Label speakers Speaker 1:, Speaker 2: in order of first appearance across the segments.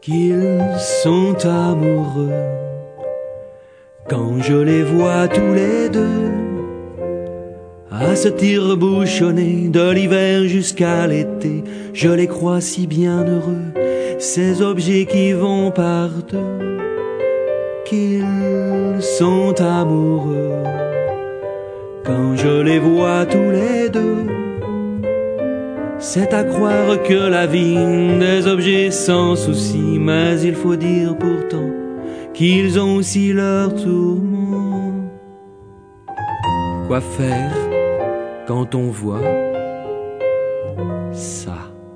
Speaker 1: qu'ils sont amoureux. Quand je les vois tous les deux, à se tire-bouchonner de l'hiver jusqu'à l'été, je les crois si bien heureux, ces objets qui vont par deux, qu'ils sont amoureux. Quand je les vois tous les deux, c'est à croire que la vie des objets sans souci, mais il faut dire pourtant qu'ils ont aussi leurs tourments. Quoi faire quand on voit ça?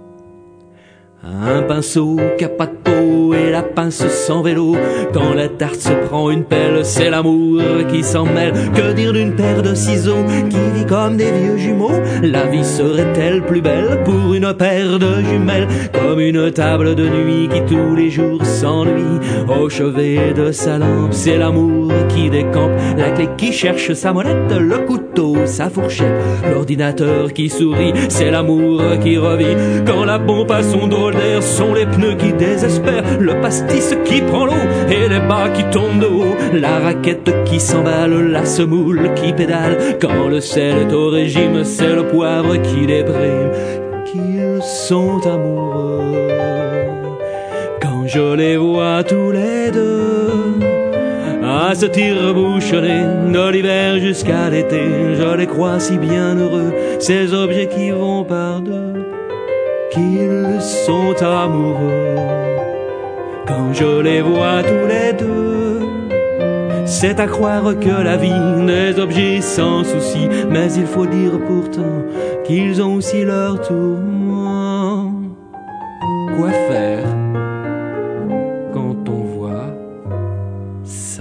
Speaker 1: Un pinceau qui a pas de peau et la pince sans vélo. Quand la tarte se prend une pelle, c'est l'amour qui s'en mêle. Que dire d'une paire de ciseaux qui vit comme des vieux jumeaux? La vie serait-elle plus belle pour une paire de jumelles? Comme une table de nuit qui tous les jours s'ennuie au chevet de sa lampe, c'est l'amour qui décampe. La clé qui cherche sa molette, le couteau, sa fourchette, l'ordinateur qui sourit, c'est l'amour qui revit. Quand la pompe a son drôle d'air, sont les pneus qui désespèrent, le pastis qui prend l'eau et les bas qui tombent de haut, la raquette qui s'emballe, la semoule qui pédale. Quand le sel est au régime, c'est le poivre qui déprime. Qu'ils sont amoureux quand je les vois tous les deux, à se tire-bouchonner de l'hiver jusqu'à l'été, je les crois si bien heureux, ces objets qui vont par deux, qu'ils sont amoureux. Quand je les vois tous les deux, c'est à croire que la vie des objets sans souci, mais il faut dire pourtant qu'ils ont aussi leurs tourments. Quoi faire quand on voit ça?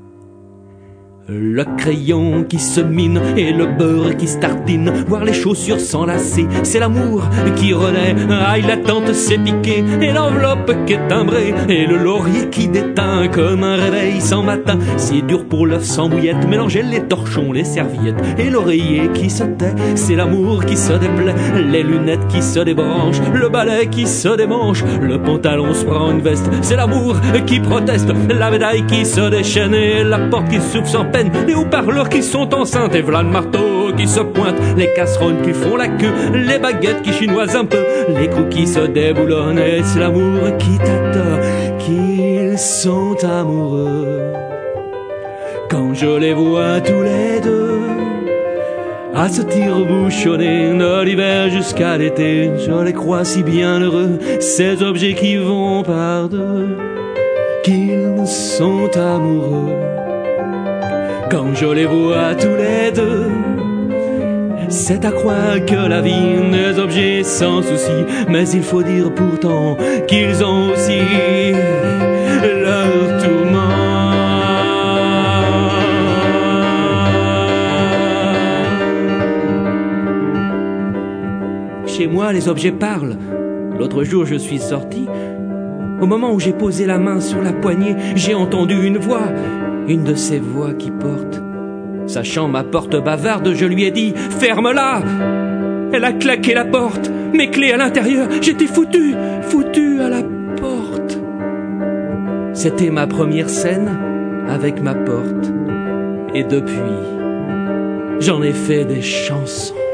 Speaker 1: Le crayon qui se mine et le beurre qui se tartine, voir les chaussures s'enlacer, c'est l'amour qui renaît. Aïe, la tente s'est piquée et l'enveloppe qui est timbrée, et le laurier qui déteint comme un réveil sans matin. C'est dur pour l'œuf sans bouillette, mélanger les torchons, les serviettes et l'oreiller qui se tait, c'est l'amour qui se déplaît. Les lunettes qui se débranchent, le balai qui se démanche, le pantalon se prend une veste, c'est l'amour qui proteste. La médaille qui se déchaîne et la porte qui s'ouvre sans peine, les haut-parleurs qui sont enceintes et v'là le marteau qui se pointe, les casseroles qui font la queue, les baguettes qui chinoisent un peu, les coups qui se déboulonnent, et c'est l'amour qui t'adore. Qu'ils sont amoureux quand je les vois tous les deux, à se tire-bouchonner de l'hiver jusqu'à l'été, je les crois si bien heureux, ces objets qui vont par deux, qu'ils sont amoureux. Quand je les vois tous les deux, c'est à croire que la vie des objets sans souci, mais il faut dire pourtant qu'ils ont aussi leur tourment. Chez moi, les objets parlent. L'autre jour, je suis sorti. Au moment où j'ai posé la main sur la poignée, j'ai entendu une voix. Une de ces voix qui porte. Sachant ma porte bavarde, je lui ai dit « Ferme-la !» Elle a claqué la porte, mes clés à l'intérieur, j'étais foutu à la porte. C'était ma première scène avec ma porte. Et depuis, j'en ai fait des chansons.